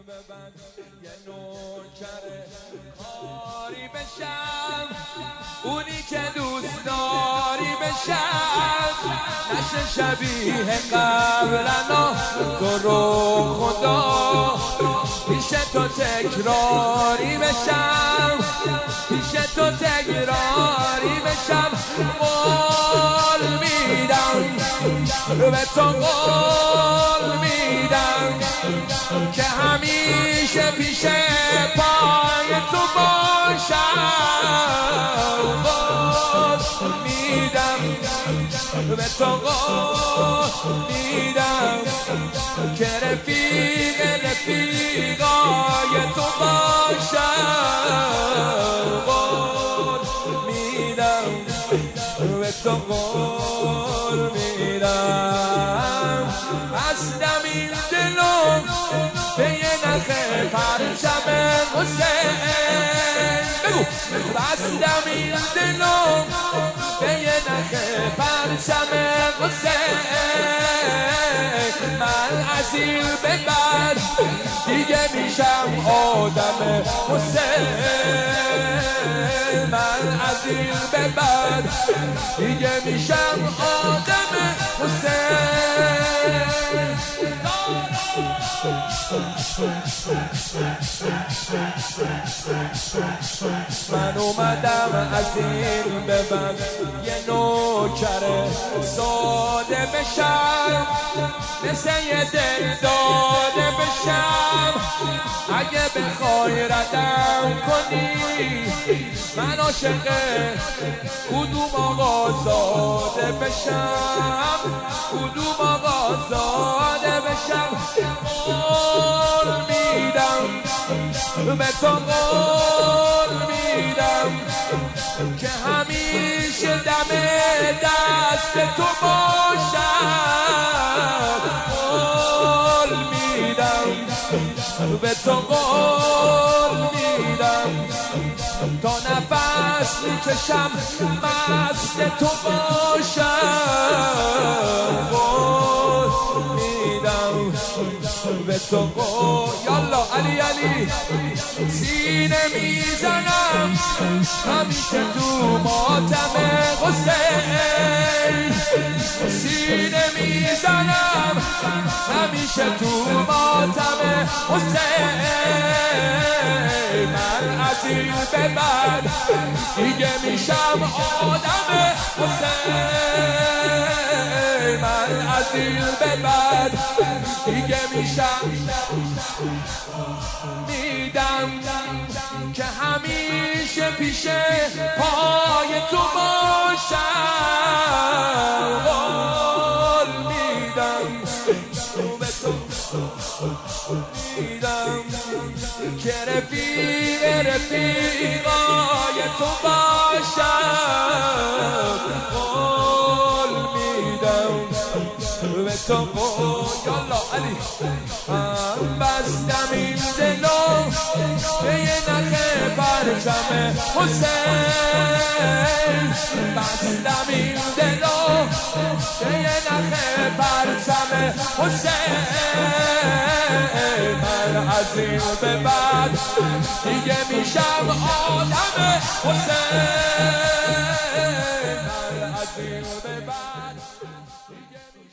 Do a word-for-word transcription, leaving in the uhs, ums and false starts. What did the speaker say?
به بعد یه نوکر کاری بشم، اونی که دوست داری بشم، نشه شبیه قبلنا تو رو خدا، پیش تو تکراری بشم، پیش تو تکراری بشم. قول میدم به تو، قول میدم که همیشه پیش پای تو باشم. قول میدم به تو، قول میدم که رفیق رفیقای تو باشم. قول میدم به تو، قول میدم بستم این دلم به یه نخه پرچم حسین. بگو بستم این دلم به یه نخه پرچم حسین. من از این به بعد دیگه میشم آدم حسین. من از این به بعد دیگه میشم آدم حسین. من اومدم از این به بعد یه نوکر ساده بشم، مثل یه دل داده بشم. اگه بخوای ردم کنی من عاشق کدوم آقا زاده بشم، کدوم آقا زاده بشم. قول میدم به تو، قول میدم که همیشه دم دست تو باشم. قول میدم به تو، قول میدم تا نفس میکشم مست تو باشم. قول میدم به تو، قول یالا علی علی سینه میزنم همیشه تو ماتم حسین. سینه میزنم همیشه تو ماتم حسین. من از این به بعد دیگه میشم آدم حسین. من از این به بعد دیگه میشم میدم که همیشه پیش پای تو باشم. قول میدم به تو، میدم که رفیق رفیقای تو باشم. قول میدم به تو، قول یالا علی بستم این دلو به یه نخه پرچم حسین. بستم این دلو به یه نخه پرچم حسین. من از این به بعد دیگه میشم آدم حسین. من از این به بعد دیگه